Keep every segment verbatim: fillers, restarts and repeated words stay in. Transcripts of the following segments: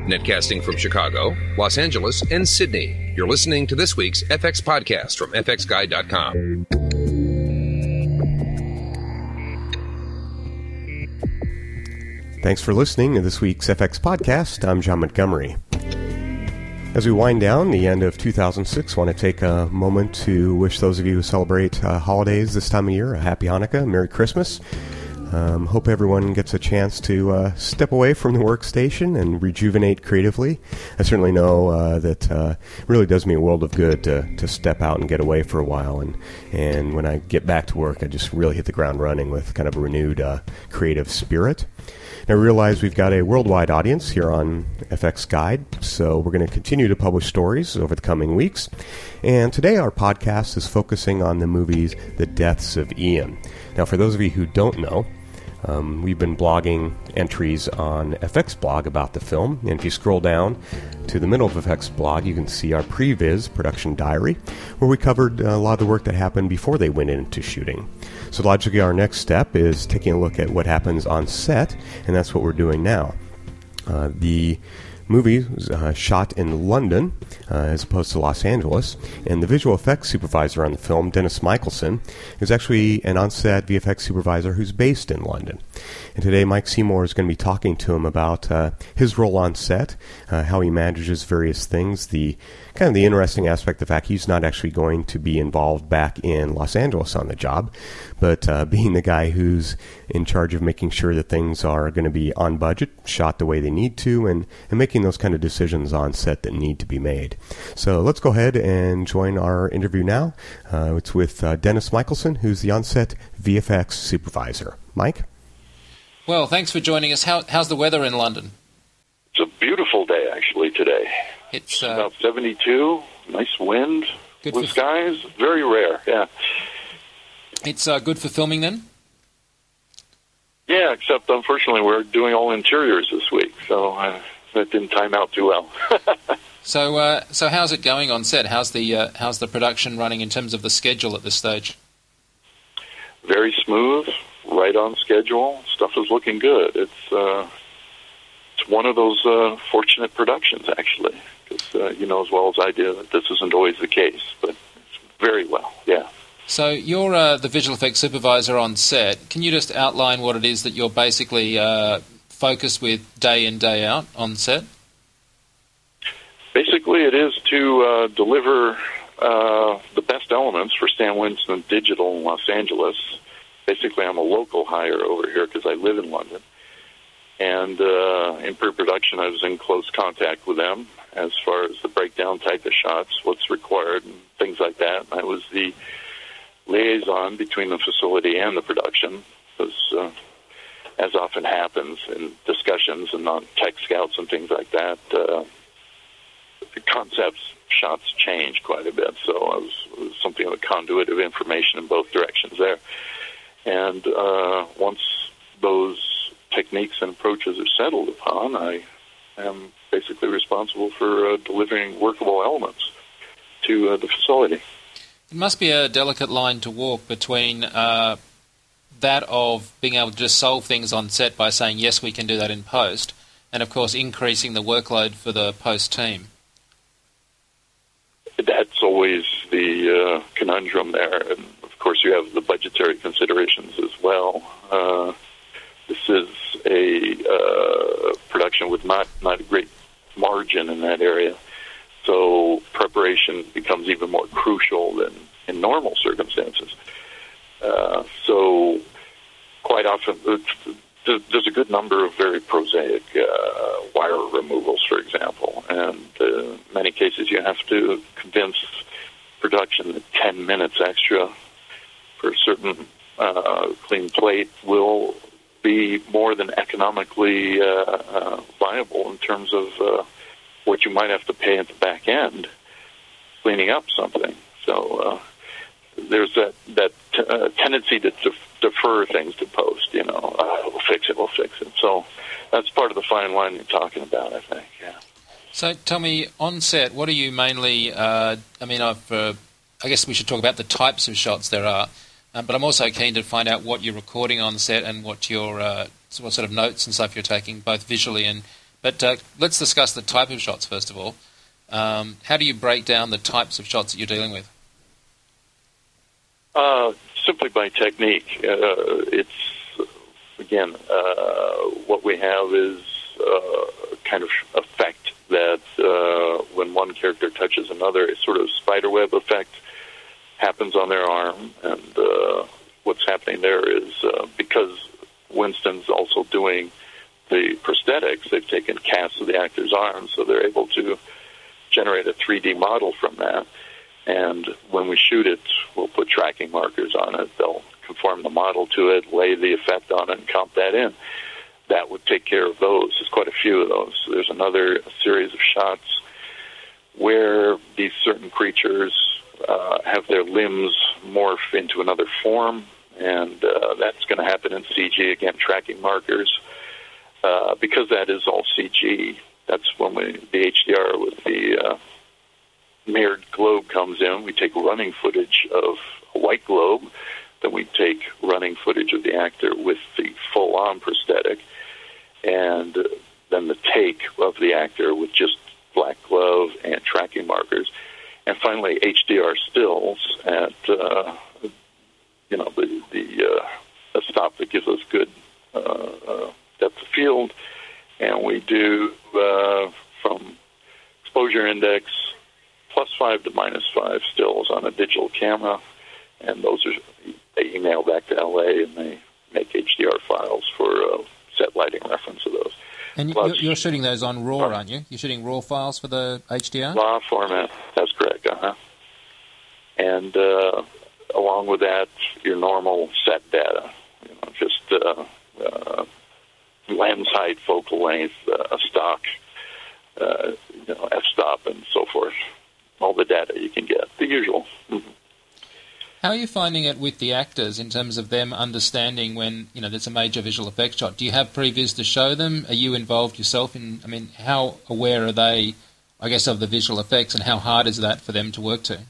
Netcasting from Chicago, Los Angeles, and Sydney. You're listening to this week's F X podcast from F X Guide dot com. Thanks for listening to this week's F X podcast. I'm John Montgomery. As we wind down the end of two thousand six, I want to take a moment to wish those of you who celebrate uh, holidays this time of year a happy Hanukkah, Merry Christmas. Um, hope everyone gets a chance to uh, step away from the workstation and rejuvenate creatively. I certainly know uh, that uh, it really does me a world of good to, to step out and get away for a while. And, and when I get back to work, I just really hit the ground running with kind of a renewed uh, creative spirit. And I realize we've got a worldwide audience here on F X Guide, so we're going to continue to publish stories over the coming weeks. And today our podcast is focusing on the movies The Deaths of Ian. Now, for those of you who don't know, Um, we've been blogging entries on F X Blog about the film, and if you scroll down to the middle of F X Blog, you can see our previs production diary, where we covered a lot of the work that happened before they went into shooting. So logically, our next step is taking a look at what happens on set, and that's what we're doing now. Uh, the movie was uh, shot in London uh, as opposed to Los Angeles, and the visual effects supervisor on the film, Dennis Michelson, is actually an on-set V F X supervisor who's based in London. And today Mike Seymour is going to be talking to him about uh, his role on set, uh, how he manages various things, the kind of the interesting aspect, the fact he's not actually going to be involved back in Los Angeles on the job, but uh, being the guy who's in charge of making sure that things are going to be on budget, shot the way they need to, and, and making those kind of decisions on set that need to be made. So let's go ahead and join our interview now. Uh, it's with uh, Dennis Michelson, who's the on-set V F X supervisor. Mike? Well, thanks for joining us. How, how's the weather in London? It's a beautiful day, actually, today. It's uh, about seventy-two, nice wind, blue for skies, very rare, yeah. It's uh, good for filming then? Yeah, except unfortunately we're doing all interiors this week, so uh, that didn't time out too well. so, uh, so how's it going on set? How's the uh, how's the production running in terms of the schedule at this stage? Very smooth, right on schedule. Stuff is looking good. It's uh, it's one of those uh, fortunate productions, actually, because uh, you know as well as I do that this isn't always the case, but it's very well, yeah. So you're uh, the visual effects supervisor on set. Can you just outline what it is that you're basically uh, focused with day in, day out on set? Basically, it is to uh, deliver uh, the best elements for Stan Winston Digital in Los Angeles. Basically, I'm a local hire over here because I live in London. And uh, in pre-production, I was in close contact with them as far as the breakdown type of shots, what's required, and things like that. I was the liaison between the facility and the production, because uh, as often happens in discussions and on tech scouts and things like that, uh, the concepts, shots change quite a bit. So I was, it was something of a conduit of information in both directions there. And uh, once those techniques and approaches are settled upon, I am basically responsible for uh, delivering workable elements to uh, the facility. It must be a delicate line to walk between uh, that of being able to just solve things on set by saying, yes, we can do that in post, and, of course, increasing the workload for the post team. That's always the uh, conundrum there. And, of course, you have the budgetary considerations as well. Uh, this is a uh, production with not, not a great margin in that area. So preparation becomes even more crucial than in normal circumstances. Uh, so quite often, there's a good number of very prosaic uh, wire removals, for example. And uh, in many cases, you have to convince production that ten minutes extra for a certain uh, clean plate will be more than economically uh, uh, viable in terms of uh, what you might have to pay at the back end cleaning up something. So uh, there's that, that t- uh, tendency to def- defer things to post, you know, uh, we'll fix it, we'll fix it. So that's part of the fine line you're talking about, I think, yeah. So tell me, on set, what are you mainly, uh, I mean, I've, uh, I guess we should talk about the types of shots there are, um, but I'm also keen to find out what you're recording on set and what your, uh, what sort of notes and stuff you're taking, both visually and But uh, let's discuss the type of shots first of all. Um, how do you break down the types of shots that you're dealing with? Uh, simply by technique. Uh, it's, again, uh, what we have is uh, kind of effect that uh, when one character touches another, a sort of spiderweb effect happens on their arm. And uh, what's happening there is uh, because Winston's also doing the prosthetics, they've taken casts of the actor's arms, so they're able to generate a three D model from that. And when we shoot it, we'll put tracking markers on it. They'll conform the model to it, lay the effect on it, and comp that in. That would take care of those. There's quite a few of those. So there's another series of shots where these certain creatures uh, have their limbs morph into another form, and uh, that's going to happen in C G, again, tracking markers. Uh, because that is all C G, that's when we, the H D R with the uh, mirrored globe comes in. We take running footage of a white globe, then we take running footage of the actor with the full-on prosthetic, and then the take of the actor with just black glove and tracking markers, and finally H D R stills at uh, you know the the uh, a stop that gives us good uh, uh, depth of field, and we do uh, from exposure index plus five to minus five stills on a digital camera, and those are they email back to L A and they make H D R files for uh, set lighting reference of those. And Plus, you're shooting those on RAW, uh, aren't you? You're shooting RAW files for the H D R? RAW format, that's correct, uh-huh. And uh, along with that, your normal set data, you know, just uh, uh, lens height, focal length, uh, a stock, uh, you know, f-stop, and so forth. All the data you can get, the usual. Mm-hmm. How are you finding it with the actors in terms of them understanding when, you know, there's a major visual effects shot? Do you have previews to show them? Are you involved yourself in, I mean, how aware are they, I guess, of the visual effects, and how hard is that for them to work to?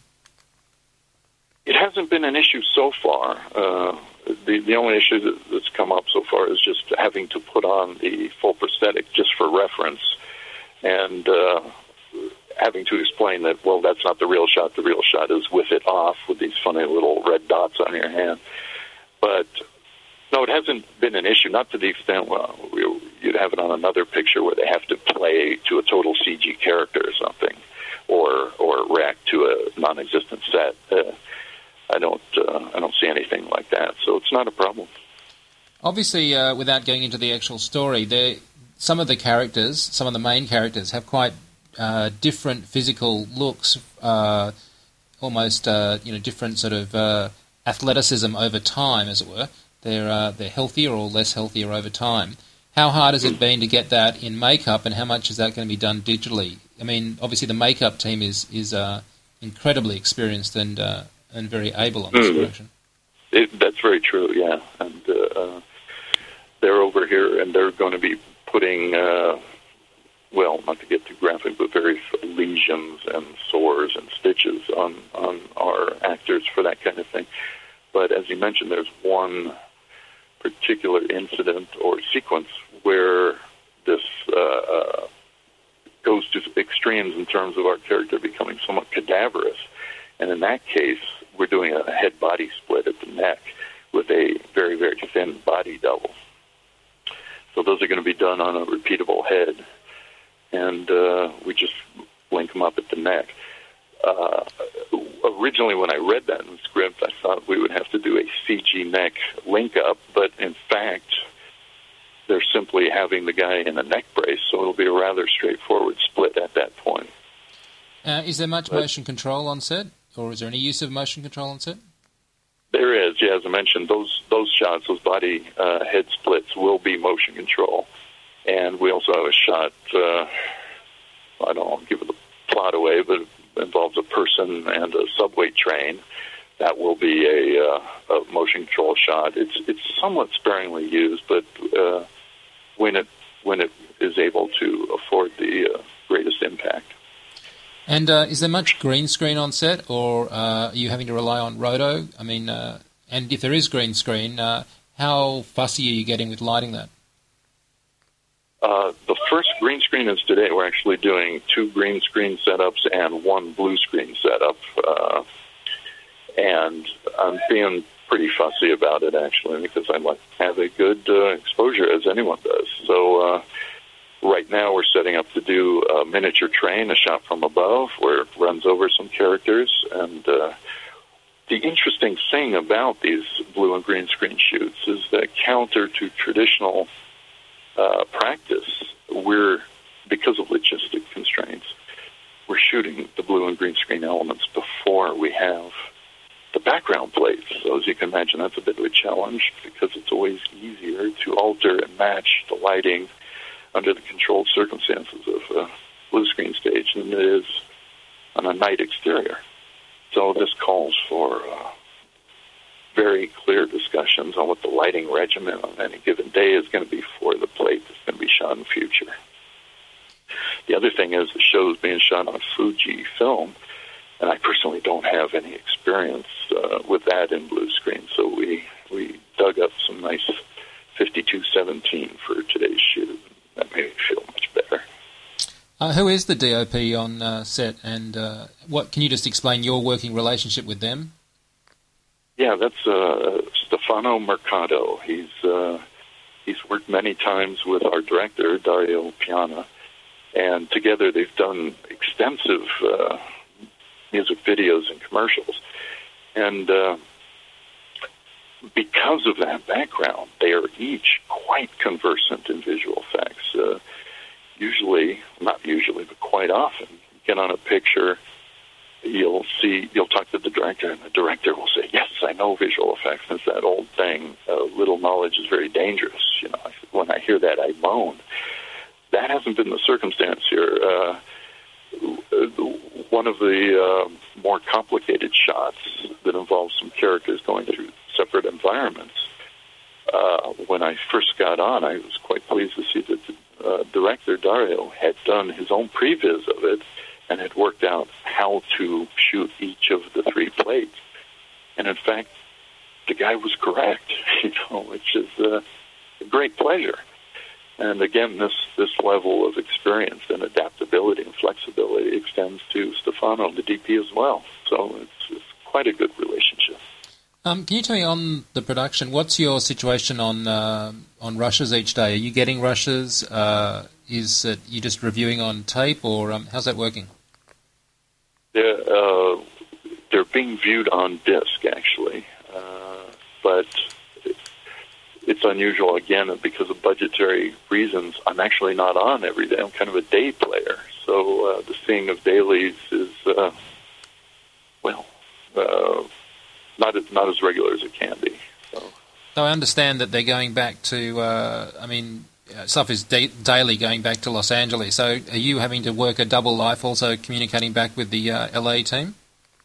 It hasn't been an issue so far. Uh, the, the only issue that, that's come up so far is just having to put on the full prosthetic just for reference, and uh, having to explain that, well, that's not the real shot. The real shot is with it off with these funny little red dots on your hand. But, no, it hasn't been an issue, not to the extent, well, you'd have it on another picture where they have to play to a total C G character or something, or or react to a non-existent set. Uh, I don't uh, I don't see anything like that, so it's not a problem. Obviously, uh, without going into the actual story, there some of the characters, some of the main characters, have quite uh, different physical looks, uh, almost uh, you know different sort of uh, athleticism over time, as it were. They're uh, they're healthier or less healthier over time. How hard has it been to get that in makeup, and how much is that going to be done digitally? I mean, obviously the makeup team is is uh, incredibly experienced and uh, and very able on this mm-hmm. production. It, that's very true, yeah. And uh, uh, they're over here, and they're going to be putting, uh, well, not to get too graphic, but various lesions and sores and stitches on, on our actors for that kind of thing. But as you mentioned, there's one particular incident or sequence where this uh, uh, goes to extremes in terms of our character becoming somewhat cadaverous. And in that case, we're doing a head-body split at the neck with a very, very thin body double. So those are going to be done on a repeatable head, and uh, we just link them up at the neck. Uh, originally, when I read that in the script, I thought we would have to do a C G neck link-up, but in fact, they're simply having the guy in a neck brace, so it'll be a rather straightforward split at that point. Uh, is there much but, motion control on set? Or is there any use of motion control on set? There is, yeah. As I mentioned, those those shots, those body uh, head splits will be motion control. And we also have a shot, uh, I don't want to give the plot away, but it involves a person and a subway train. That will be a, uh, a motion control shot. It's it's somewhat sparingly used, but uh, when it when it is able to afford the uh, greatest impact. And uh, is there much green screen on set, or uh, are you having to rely on roto? I mean, uh, and if there is green screen, uh, how fussy are you getting with lighting that? Uh, the first green screen is today. We're actually doing two green screen setups and one blue screen setup. Uh, and I'm being pretty fussy about it, actually, because I like to have a good uh, exposure, as anyone does. So uh, right now we're setting up to do a miniature train, a shot from above, where it runs over some characters. And uh, the interesting thing about these blue and green screen shoots is that counter to traditional uh, practice, we're, because of logistic constraints, we're shooting the blue and green screen elements before we have the background plates. So as you can imagine, that's a bit of a challenge because it's always easier to alter and match the lighting under the controlled circumstances of a blue screen stage than it is on a night exterior. So this calls for uh, very clear discussions on what the lighting regimen on any given day is going to be for the plate that's going to be shot in the future. The other thing is the show's being shot on Fuji film, and I personally don't have any experience uh, with that in blue screen, so we, we dug up some nice fifty-two seventeen for today's shoot. That made me feel much better. Uh, who is the D O P on uh, set, and uh, what can you just explain your working relationship with them? Yeah, that's uh, Stefano Mercado. He's uh, he's worked many times with our director, Dario Piana, and together they've done extensive uh, music videos and commercials. And uh, because of that background, they are each quite conversant in visual effects. Uh, usually, not usually, but quite often, you get on a picture, you'll see, you'll talk to the director, and the director will say, "Yes, I know visual effects." And it's that old thing, uh, little knowledge is very dangerous. You know, when I hear that, I moan. That hasn't been the circumstance here. Uh, one of the uh, more complicated shots that involves some characters going through separate environments, uh, when I first got on, I was quite pleased to see that the uh, director, Dario, had done his own previs of it and had worked out how to shoot each of the three plates. And in fact, the guy was correct, you know, which is uh, a great pleasure. And again, this, this level of experience and adaptability and flexibility extends to Stefano, the D P, as well. So it's, it's quite a good relationship. Um, can you tell me on the production, what's your situation on uh, on rushes each day? Are you getting rushes? Uh, is it you just reviewing on tape, or um, how's that working? They're, uh, they're being viewed on disc, actually, uh, but it's unusual, again, because of budgetary reasons. I'm actually not on every day. I'm kind of a day player. So uh, the seeing of dailies is, uh, well, uh, not as, not as regular as it can be. So. so I understand that they're going back to, uh, I mean, stuff is da- daily going back to Los Angeles. So are you having to work a double life also communicating back with the uh, L A team?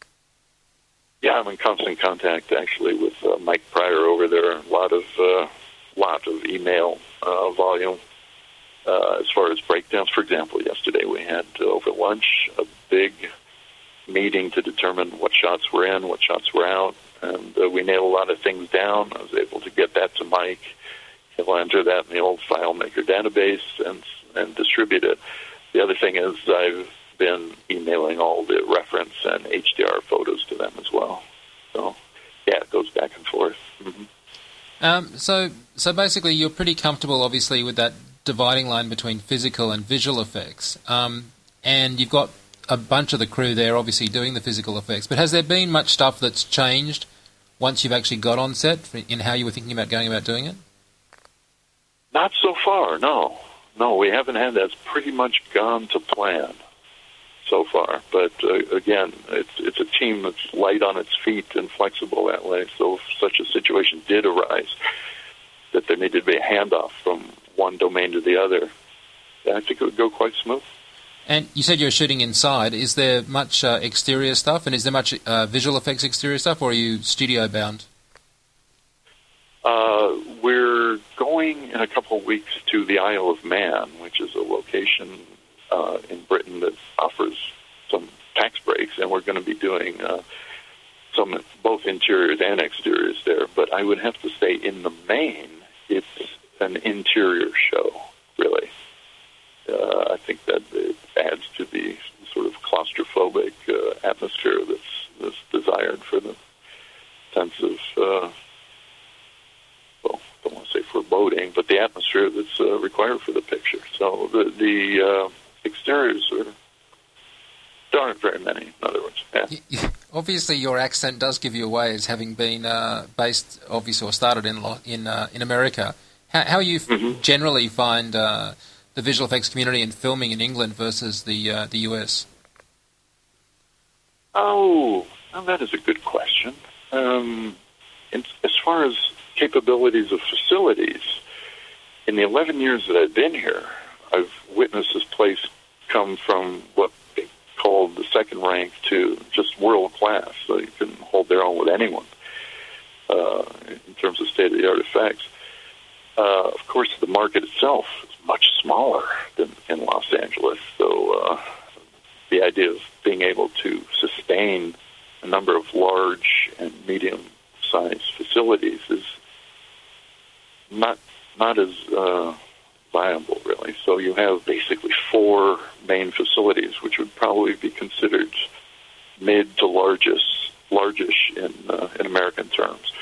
Yeah, I'm in constant contact, actually, with uh, Mike Pryor over there. A lot of uh, lot of email uh, volume uh, as far as breakdowns. For example, yesterday we had uh, over lunch a big meeting to determine what shots were in, what shots were out, and uh, we nailed a lot of things down. I was able to get that to Mike. He'll enter that in the old FileMaker database and and distribute it. The other thing is I've been emailing all the reference and H D R photos to them as well. So, yeah, it goes back and forth. Mm-hmm. Um, so, so basically, you're pretty comfortable, obviously, with that dividing line between physical and visual effects. Um, and you've got a bunch of the crew there, obviously, doing the physical effects. But has there been much stuff that's changed once you've actually got on set in how you were thinking about going about doing it? Not so far, no. No, we haven't had that. It's pretty much gone to plan so far. But uh, again, it's it's a team that's light on its feet and flexible that way. So if such a situation did arise, that there needed to be a handoff from one domain to the other, I think it would go quite smooth. And you said you're shooting inside. Is there much uh, exterior stuff, and is there much uh, visual effects exterior stuff, or are you studio bound? Uh, we're going in a couple of weeks to the Isle of Man, which is a location uh, in Britain that offers some tax breaks, and we're going to be doing uh, some both interiors and exteriors there. But I would have to say, in the main, it's an interior show, really. think that it adds to the sort of claustrophobic uh, atmosphere that's, that's desired for the sense of, uh, well, I don't want to say foreboding, but the atmosphere that's uh, required for the picture. So the, the uh, exteriors are, there aren't very many, in other words. Yeah. Obviously, your accent does give you away as having been uh, based, obviously, or started in in uh, in America. How, how you mm-hmm. generally find uh, the visual effects community in filming in England versus the uh, the U S? Oh, well, that is a good question. Um, in, as far as capabilities of facilities, in the eleven years that I've been here, I've witnessed this place come from what they called the second rank to just world class, so you can hold their own with anyone uh, in terms of state-of-the-art effects. Uh, of course, the market itself is much smaller than in Los Angeles, so uh, the idea of being able to sustain a number of large and medium-sized facilities is not not as uh, viable, really. So you have basically four main facilities, which would probably be considered mid to largest, largish in uh, in American terms.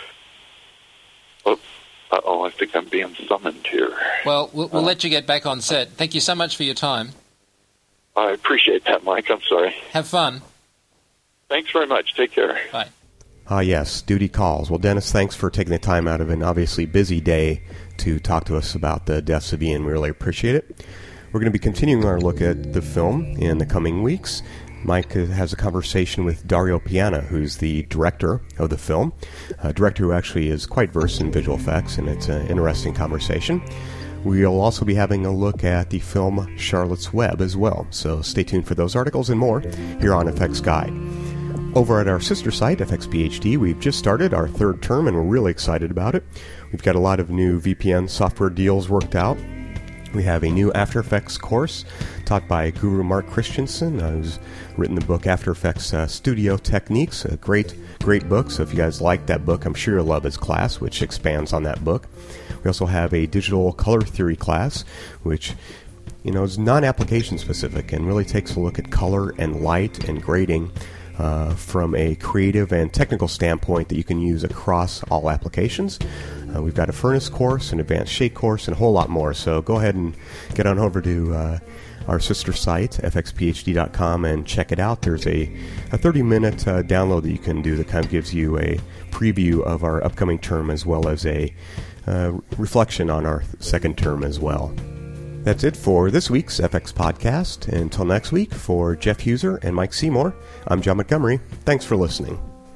Oh, uh-oh, I think I'm being summoned here. Well, we'll, we'll uh, let you get back on set. Thank you so much for your time. I appreciate that, Mike. I'm sorry. Have fun. Thanks very much. Take care. Bye. Ah, uh, yes, duty calls. Well, Dennis, thanks for taking the time out of an obviously busy day to talk to us about the deaths of Ian. We really appreciate it. We're going to be continuing our look at the film in the coming weeks. Mike has a conversation with Dario Piana, who's the director of the film, a director who actually is quite versed in visual effects, and it's an interesting conversation. We'll also be having a look at the film Charlotte's Web as well, so stay tuned for those articles and more here on F X Guide. Over at our sister site, F X P H D, we've just started our third term, and we're really excited about it. We've got a lot of new V P N software deals worked out. We have a new After Effects course taught by Guru Mark Christensen, uh, who's written the book After Effects uh, Studio Techniques, a great, great book. So if you guys like that book, I'm sure you'll love his class, which expands on that book. We also have a digital color theory class, which you know is non-application specific and really takes a look at color and light and grading Uh, from a creative and technical standpoint that you can use across all applications. Uh, we've got a furnace course, an advanced shake course, and a whole lot more. So go ahead and get on over to uh, our sister site, f x p h d dot com, and check it out. There's a, a thirty-minute uh, download that you can do that kind of gives you a preview of our upcoming term as well as a uh, reflection on our second term as well. That's it for this week's F X Podcast. Until next week, for Jeff Huser and Mike Seymour, I'm John Montgomery. Thanks for listening.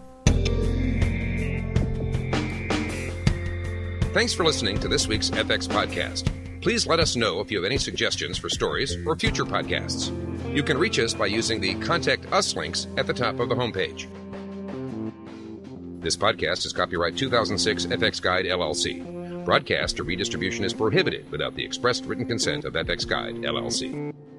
Thanks for listening to this week's F X Podcast. Please let us know if you have any suggestions for stories or future podcasts. You can reach us by using the Contact Us links at the top of the homepage. This podcast is copyright two thousand six F X Guide, L L C. Broadcast or redistribution is prohibited without the expressed written consent of F X Guide, L L C.